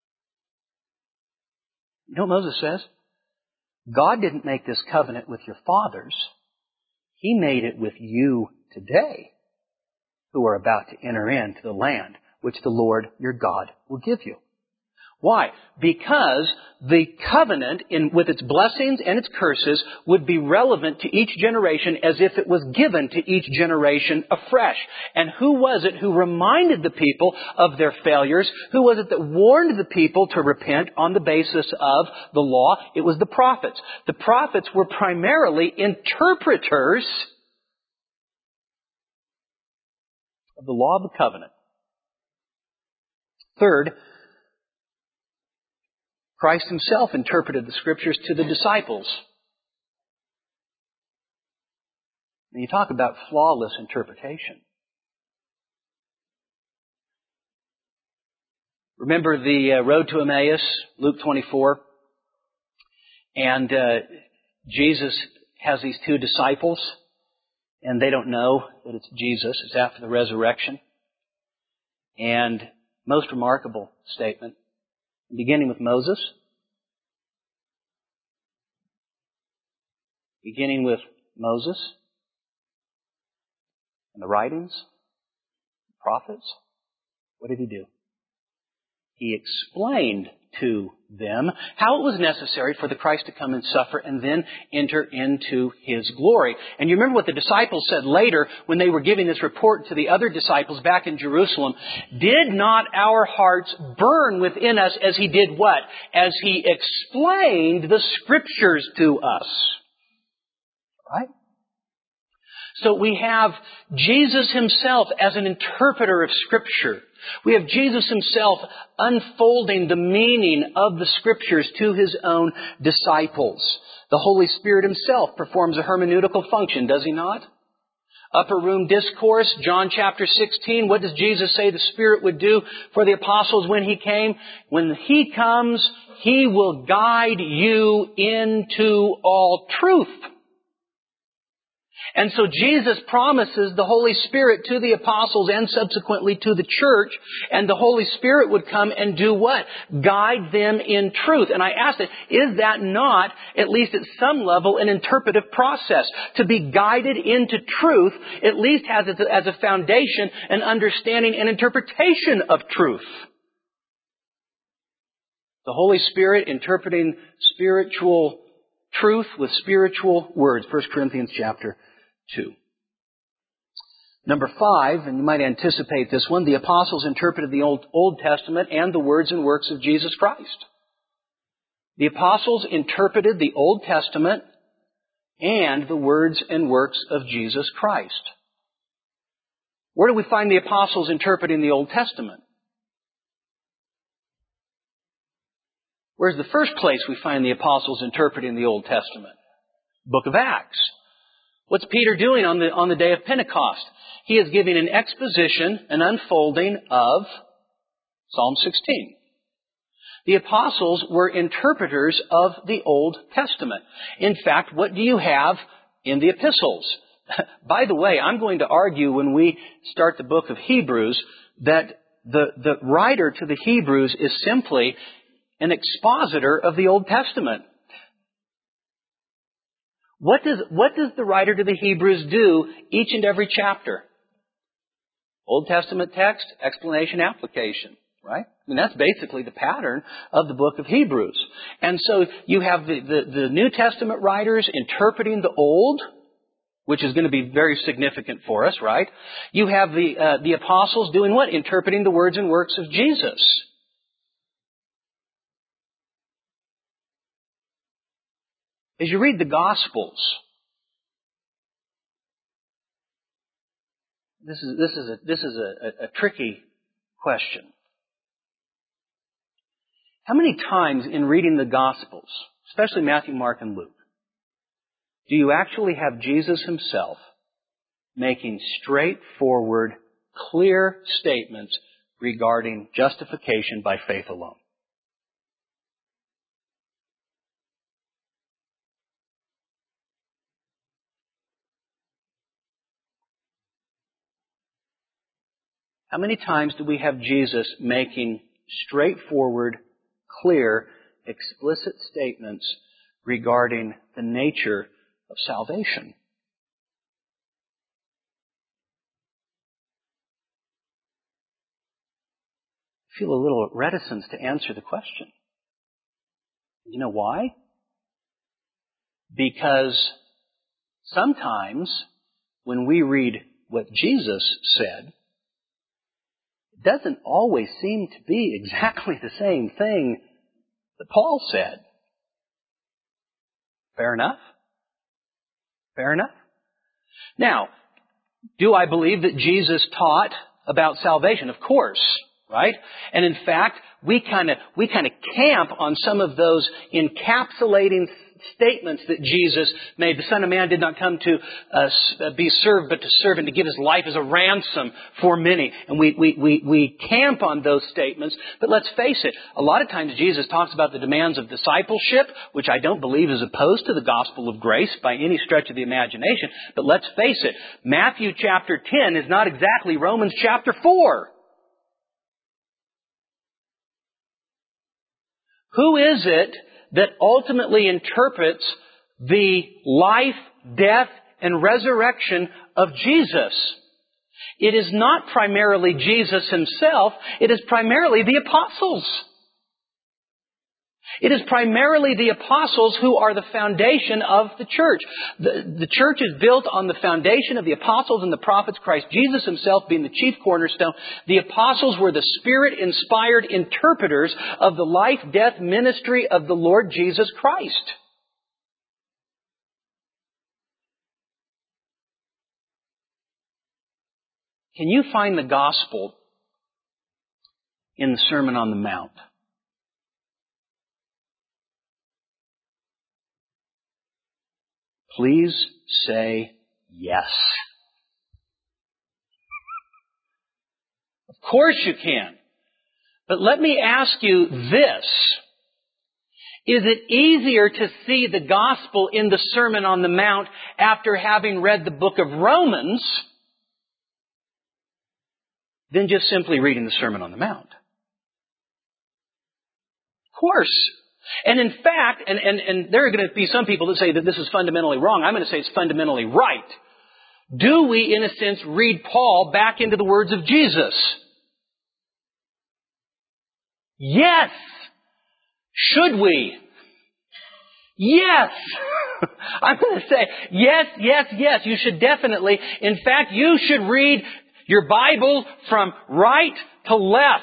You know what Moses says? God didn't make this covenant with your fathers. He made it with you today, who are about to enter into the land which the Lord your God will give you. Why? Because the covenant, in, with its blessings and its curses, would be relevant to each generation as if it was given to each generation afresh. And who was it who reminded the people of their failures? Who was it that warned the people to repent on the basis of the law? It was the prophets. The prophets were primarily interpreters of the law of the covenant. Third, Christ Himself interpreted the Scriptures to the disciples. And you talk about flawless interpretation. Remember the uh, road to Emmaus, Luke twenty-four? And uh, Jesus has these two disciples, and they don't know that it's Jesus. It's after the resurrection. And most remarkable statement. Beginning with Moses. Beginning with Moses and the writings, the prophets. What did He do? He explained to them how it was necessary for the Christ to come and suffer and then enter into His glory. And you remember what the disciples said later when they were giving this report to the other disciples back in Jerusalem. Did not our hearts burn within us as He did what? As He explained the Scriptures to us. Right? So we have Jesus Himself as an interpreter of Scripture. We have Jesus Himself unfolding the meaning of the Scriptures to His own disciples. The Holy Spirit Himself performs a hermeneutical function, does He not? Upper room discourse, John chapter sixteen. What does Jesus say the Spirit would do for the apostles when He came? When He comes, He will guide you into all truth. And so Jesus promises the Holy Spirit to the apostles and subsequently to the church. And the Holy Spirit would come and do what? Guide them in truth. And I ask it, is that not, at least at some level, an interpretive process? To be guided into truth at least has as a foundation an understanding and interpretation of truth. The Holy Spirit interpreting spiritual truth with spiritual words. First Corinthians chapter two. Number five, and you might anticipate this one, the apostles interpreted the Old, Old Testament and the words and works of Jesus Christ. The apostles interpreted the Old Testament and the words and works of Jesus Christ. Where do we find the apostles interpreting the Old Testament? Where's the first place we find the apostles interpreting the Old Testament? Book of Acts. What's Peter doing on the, on the day of Pentecost? He is giving an exposition, an unfolding of Psalm sixteen. The apostles were interpreters of the Old Testament. In fact, what do you have in the epistles? By the way, I'm going to argue when we start the book of Hebrews that the, the writer to the Hebrews is simply an expositor of the Old Testament. What does, what does the writer to the Hebrews do each and every chapter? Old Testament text, explanation, application, right? I mean, that's basically the pattern of the book of Hebrews. And so you have the, the, the New Testament writers interpreting the Old, which is going to be very significant for us, right? You have the, uh, the apostles doing what? Interpreting the words and works of Jesus. As you read the Gospels, this is, this is, a, this is a, a tricky question. How many times in reading the Gospels, especially Matthew, Mark, and Luke, do you actually have Jesus Himself making straightforward, clear statements regarding justification by faith alone? How many times do we have Jesus making straightforward, clear, explicit statements regarding the nature of salvation? I feel a little reticence to answer the question. You know why? Because sometimes when we read what Jesus said, it doesn't always seem to be exactly the same thing that Paul said. Fair enough? Fair enough? Now, do I believe that Jesus taught about salvation? Of course, right? And in fact, we kind of we kind of camp on some of those encapsulating statements that Jesus made. The Son of Man did not come to uh, be served, but to serve and to give His life as a ransom for many. And we, we, we, we camp on those statements. But let's face it, a lot of times Jesus talks about the demands of discipleship, which I don't believe is opposed to the gospel of grace by any stretch of the imagination. But let's face it, Matthew chapter ten is not exactly Romans chapter four. Who is it that ultimately interprets the life, death, and resurrection of Jesus? It is not primarily Jesus Himself. It is primarily the apostles. It is primarily the apostles who are the foundation of the church. The, the church is built on the foundation of the apostles and the prophets, Christ Jesus Himself being the chief cornerstone. The apostles were the Spirit-inspired interpreters of the life, death, ministry of the Lord Jesus Christ. Can you find the gospel in the Sermon on the Mount? Please say yes. Of course you can. But let me ask you this. Is it easier to see the gospel in the Sermon on the Mount after having read the book of Romans than just simply reading the Sermon on the Mount? Of course. And in fact, and, and, and there are going to be some people that say that this is fundamentally wrong. I'm going to say it's fundamentally right. Do we, in a sense, read Paul back into the words of Jesus? Yes. Should we? Yes. I'm going to say yes, yes, yes. You should definitely. In fact, you should read your Bible from right to left.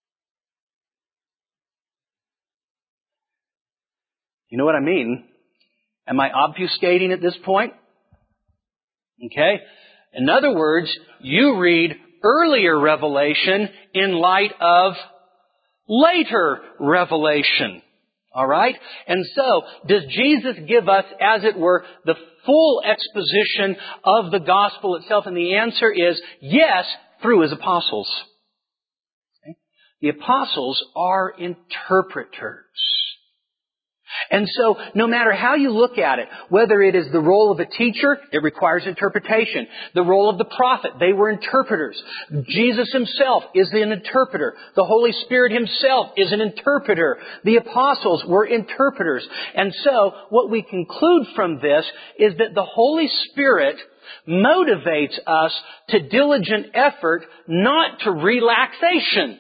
You know what I mean? Am I obfuscating at this point? Okay. In other words, you read earlier revelation in light of later revelation. All right? And so, does Jesus give us, as it were, the full exposition of the gospel itself? And the answer is yes, through His apostles. Okay? The apostles are interpreters. And so, no matter how you look at it, whether it is the role of a teacher, it requires interpretation. The role of the prophet, they were interpreters. Jesus Himself is an interpreter. The Holy Spirit Himself is an interpreter. The apostles were interpreters. And so, what we conclude from this is that the Holy Spirit motivates us to diligent effort, not to relaxation.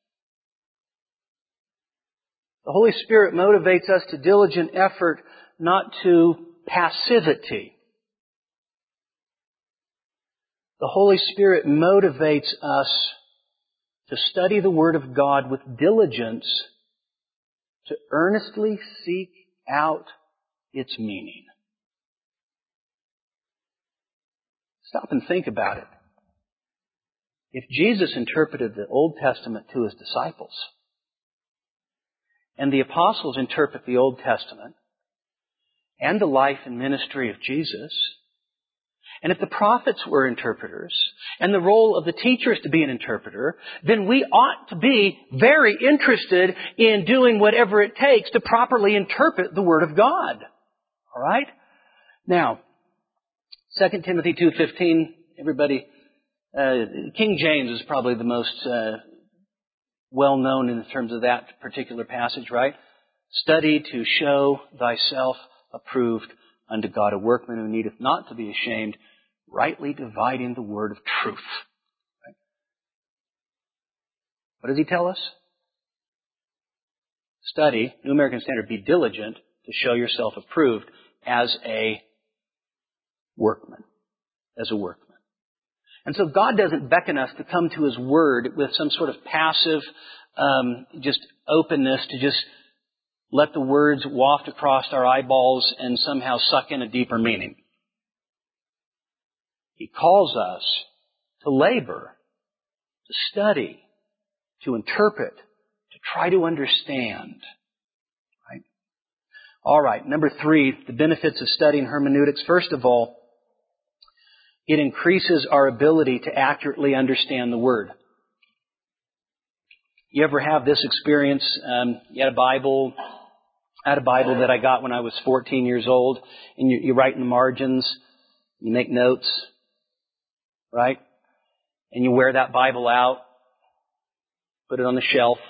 The Holy Spirit motivates us to diligent effort, not to passivity. The Holy Spirit motivates us to study the Word of God with diligence, to earnestly seek out its meaning. Stop and think about it. If Jesus interpreted the Old Testament to His disciples, and the apostles interpret the Old Testament and the life and ministry of Jesus, and if the prophets were interpreters, and the role of the teacher is to be an interpreter, then we ought to be very interested in doing whatever it takes to properly interpret the Word of God. All right? Now, Second Timothy two fifteen, everybody, uh, King James is probably the most uh, well known in terms of that particular passage, right? Study to show thyself approved unto God, a workman who needeth not to be ashamed, rightly dividing the word of truth. Right? What does he tell us? Study, New American Standard, be diligent to show yourself approved as a workman. As a workman. And so God doesn't beckon us to come to His Word with some sort of passive, um, just openness to just let the words waft across our eyeballs and somehow suck in a deeper meaning. He calls us to labor, to study, to interpret, to try to understand. Right? All right, number three, the benefits of studying hermeneutics. First of all, it increases our ability to accurately understand the Word. You ever have this experience? Um, you had a Bible, I had a Bible that I got when I was fourteen years old, and you, you write in the margins, you make notes, right? And you wear that Bible out, put it on the shelf.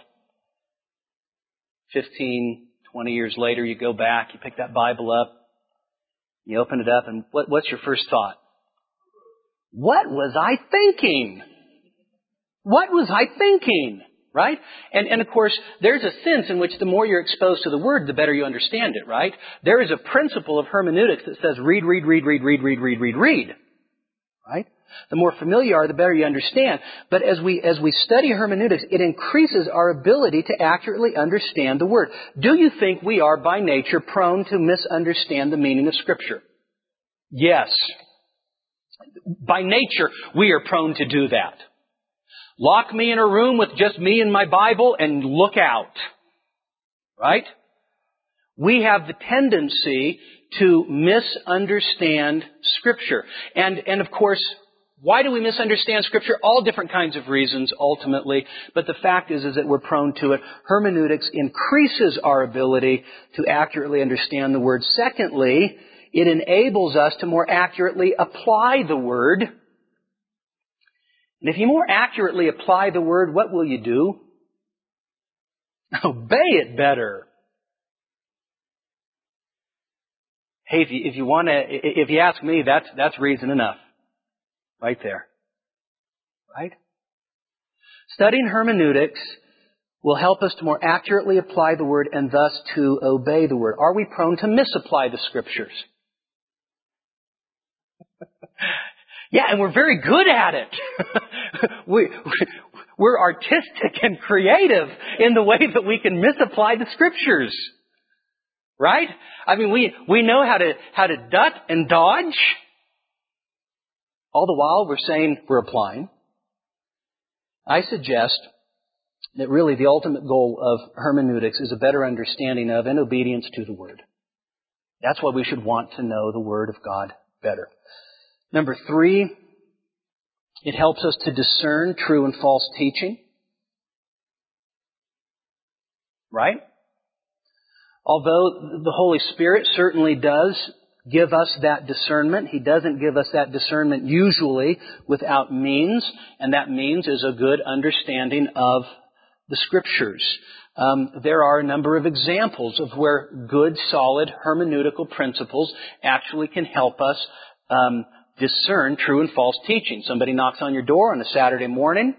Fifteen, twenty years later, you go back, you pick that Bible up, you open it up, and what, what's your first thought? What was I thinking? What was I thinking? Right? And, and of course, there's a sense in which the more you're exposed to the Word, the better you understand it, right? There is a principle of hermeneutics that says read, read, read, read, read, read, read, read, read. Right? The more familiar you are, the better you understand. But as we, as we study hermeneutics, it increases our ability to accurately understand the Word. Do you think we are by nature prone to misunderstand the meaning of Scripture? Yes. By nature, we are prone to do that. Lock me in a room with just me and my Bible and look out. Right? We have the tendency to misunderstand Scripture. And, and of course, why do we misunderstand Scripture? All different kinds of reasons, ultimately. But the fact is, is that we're prone to it. Hermeneutics increases our ability to accurately understand the Word. Secondly, it enables us to more accurately apply the Word. And if you more accurately apply the Word, what will you do? Obey it better. Hey, if you, if you want to, if you ask me, that's, that's reason enough. Right there. Right? Studying hermeneutics will help us to more accurately apply the Word and thus to obey the Word. Are we prone to misapply the Scriptures? Yeah, and we're very good at it. we, we're artistic and creative in the way that we can misapply the Scriptures. Right? I mean, we, we know how to, how to duck and dodge. All the while we're saying we're applying. I suggest that really the ultimate goal of hermeneutics is a better understanding of and obedience to the Word. That's why we should want to know the Word of God better. Number three, it helps us to discern true and false teaching. Right? Although the Holy Spirit certainly does give us that discernment, He doesn't give us that discernment usually without means, and that means is a good understanding of the Scriptures. Um, there are a number of examples of where good, solid hermeneutical principles actually can help us um, discern true and false teaching. Somebody knocks on your door on a Saturday morning,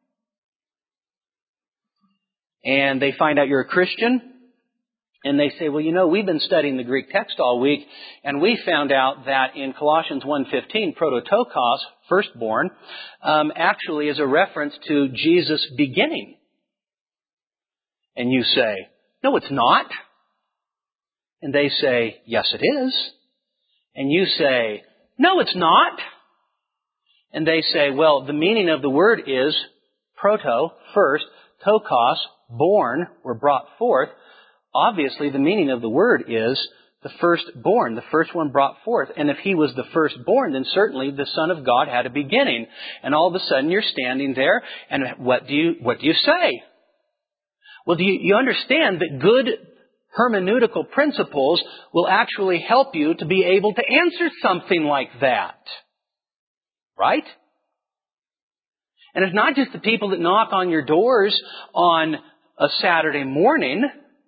and they find out you're a Christian, and they say, well, you know, we've been studying the Greek text all week, and we found out that in Colossians one fifteen, prototokos, firstborn, um, actually is a reference to Jesus' beginning. And you say, no, it's not. And they say, yes, it is. And you say, no, it's not. And they say, well, the meaning of the word is proto, first, tokos, born, or brought forth. Obviously, the meaning of the word is the firstborn, the first one brought forth. And if He was the firstborn, then certainly the Son of God had a beginning. And all of a sudden you're standing there, and what do you, what do you say? Well, do you, you understand that good hermeneutical principles will actually help you to be able to answer something like that? Right? And it's not just the people that knock on your doors on a Saturday morning,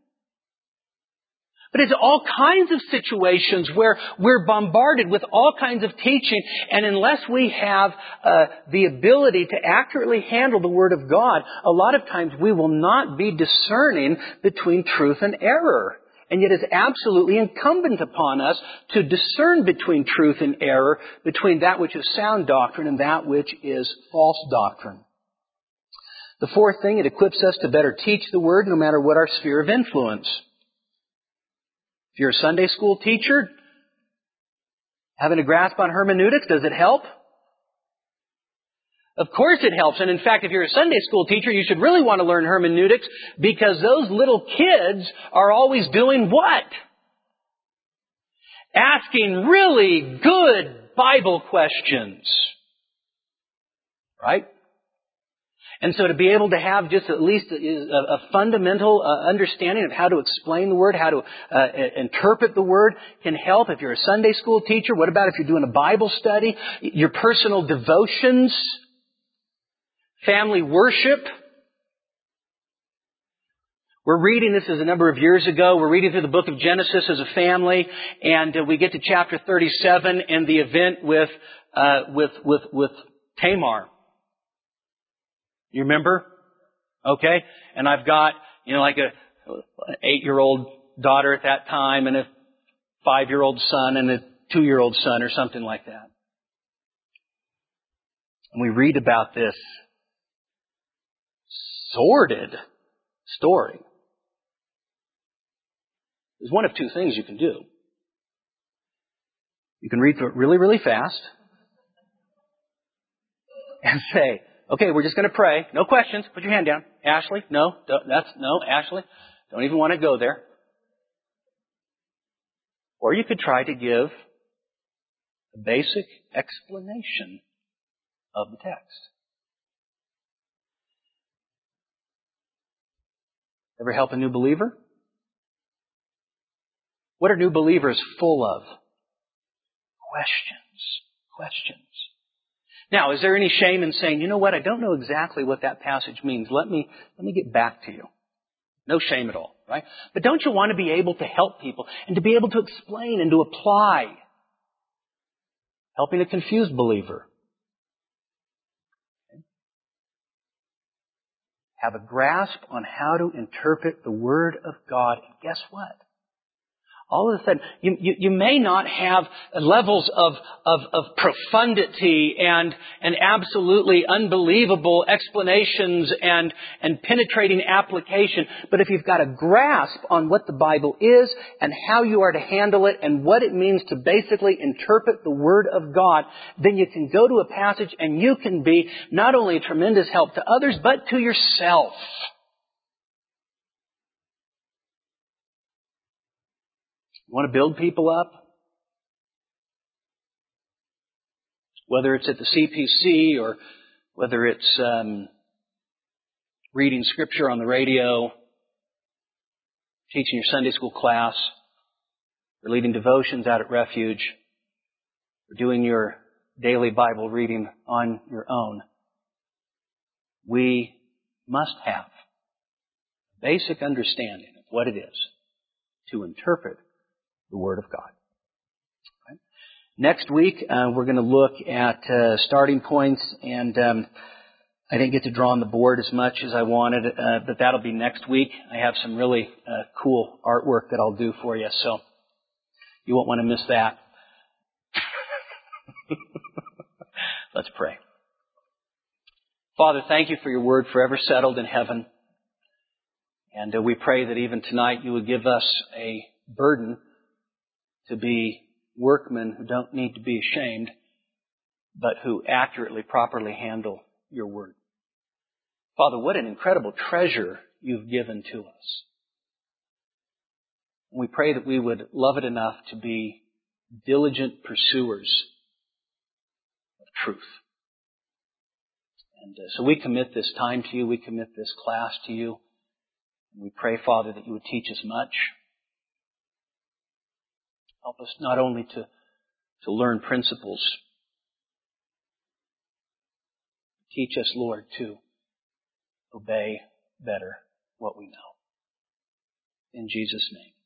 but it's all kinds of situations where we're bombarded with all kinds of teaching, and unless we have uh, the ability to accurately handle the Word of God, a lot of times we will not be discerning between truth and error. And yet it's absolutely incumbent upon us to discern between truth and error, between that which is sound doctrine and that which is false doctrine. The fourth thing, it equips us to better teach the Word no matter what our sphere of influence. If you're a Sunday school teacher, having a grasp on hermeneutics, does it help? Of course it helps. And in fact, if you're a Sunday school teacher, you should really want to learn hermeneutics because those little kids are always doing what? Asking really good Bible questions. Right? And so to be able to have just at least a, a fundamental uh, understanding of how to explain the Word, how to uh, interpret the Word can help. If you're a Sunday school teacher, what about if you're doing a Bible study? Your personal devotions, family worship. We're reading, this is a number of years ago, we're reading through the book of Genesis as a family, and uh, we get to chapter thirty-seven and the event with, uh, with, with, with Tamar. You remember? Okay? And I've got, you know, like a, an eight-year-old daughter at that time and a five-year-old son and a two-year-old son or something like that. And we read about this sordid story. There's one of two things you can do. You can read through it really, really fast and say, okay, we're just going to pray. No questions. Put your hand down. Ashley, no. That's no. Ashley, don't even want to go there. Or you could try to give a basic explanation of the text. Ever help a new believer? What are new believers full of? Questions. Questions. Now, is there any shame in saying, you know what, I don't know exactly what that passage means. Let me, let me get back to you. No shame at all, right? But don't you want to be able to help people and to be able to explain and to apply? Helping a confused believer. Okay. Have a grasp on how to interpret the Word of God. And guess what? All of a sudden, you, you, you may not have levels of, of, of profundity and, and absolutely unbelievable explanations and, and penetrating application. But if you've got a grasp on what the Bible is and how you are to handle it and what it means to basically interpret the Word of God, then you can go to a passage and you can be not only a tremendous help to others, but to yourself. You want to build people up? Whether it's at the C P C or whether it's um, reading Scripture on the radio, teaching your Sunday school class, or leading devotions out at Refuge, or doing your daily Bible reading on your own, we must have basic understanding of what it is to interpret the Word of God. Right? Next week, uh, we're going to look at uh, starting points, and um, I didn't get to draw on the board as much as I wanted, uh, but that'll be next week. I have some really uh, cool artwork that I'll do for you, so you won't want to miss that. Let's pray. Father, thank you for your Word forever settled in heaven. And uh, we pray that even tonight you would give us a burden to be workmen who don't need to be ashamed, but who accurately, properly handle your Word. Father, what an incredible treasure you've given to us. We pray that we would love it enough to be diligent pursuers of truth. And uh, so we commit this time to you. We commit this class to you. And we pray, Father, that you would teach us much. Help us not only to, to learn principles. Teach us, Lord, to obey better what we know. In Jesus' name.